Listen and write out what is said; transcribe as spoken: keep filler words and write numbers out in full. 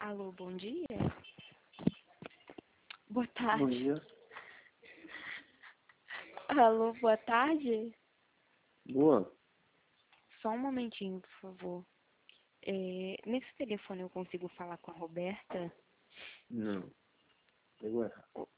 Alô, bom dia? Boa Bom tarde. dia. Alô, boa tarde? Boa. Só um momentinho, por favor. É, nesse telefone eu consigo falar com a Roberta? Não. Pegou errado.